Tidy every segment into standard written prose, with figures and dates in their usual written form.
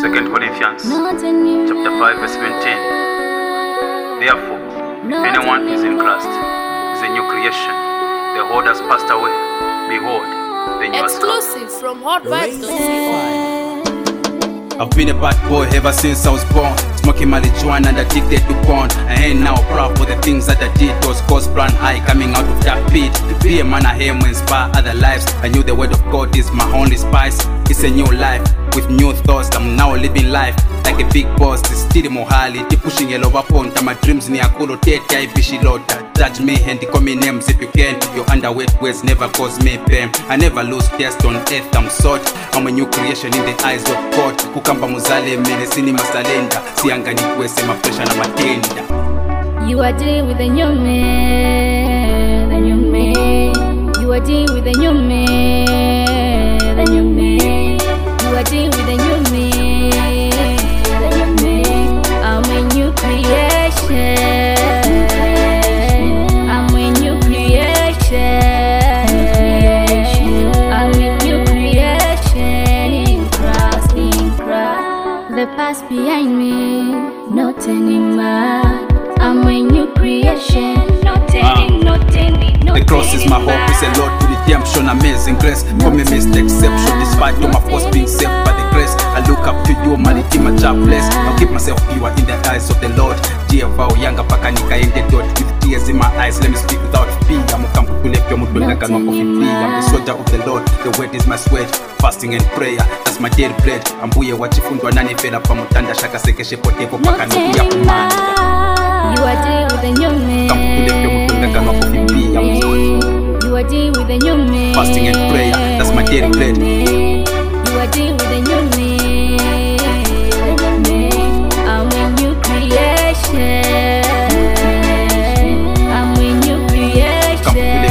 2 Corinthians chapter 5 verse 17. Therefore, if anyone is in Christ, is a new creation. The old has passed away. Behold, the new has come. Exclusive from HotVibes.co. I've been a bad boy ever since I was born, smoking marijuana and addicted to porn. I ain't now proud for the things that I did. Was cause plan high coming out of that pit. To be a man I aim to inspire other lives. I knew the word of God is my only spice. It's a new life with new thoughts. I'm now living life like a big boss. Still mohali, keep pushing a lower point. My dreams ni akolo tete ibishi lota. Judge me and call me names if you can. Your underweight ways never cause me pain. I never lose taste on earth. I'm salt. I'm a new creation in the eyes of God. Kukamba muzale mene sini masalenda. Siangani kwese mafresha na matenda. You are dealing with a new man, the new man. You are dealing with a new man, the new man. You are dealing with a new man, the new man. I'm a new creation. I'm a new creation. I'm a new creation in Christ, in Christ. The past behind me, not anymore. I'm a new creation, not any. The cross is my hope, it's a Lord to redemption, amazing grace. For me missed exception, despite all my faults being saved by the grace. I look up to you, mality my jobless. I'll keep myself pure in the eyes of the Lord. Dear vow, younger pakanika in the dot. With tears in my eyes, let me speak without fear. I'm a camp to left your mood, I'm the soldier of the Lord. The word is my sweat, fasting and prayer. That's my daily bread. I'm buye wachifundwa nani fela pamutanda shaka sekeshe potevo paka nukuya kumanda. You are dealing with a new man. You are dealing with a new man. Fasting and prayer, that's my daily bread. You are dealing with a new man. I'm a new creation. I'm a new creation.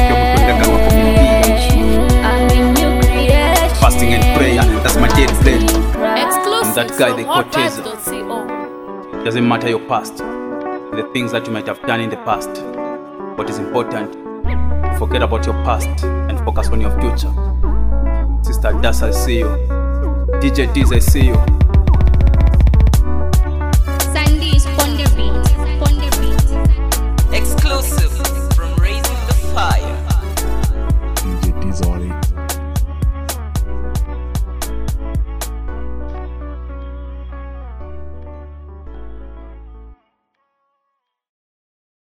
I'm a new creation. Fasting and prayer, that's my daily bread. Exclusive That guy from they call Taser. HotVibes.co. Doesn't matter your past, the things that you might have done in the past. What is important, forget about your past and focus on your future. Sister Das, I see you. DJ Diz, I see you.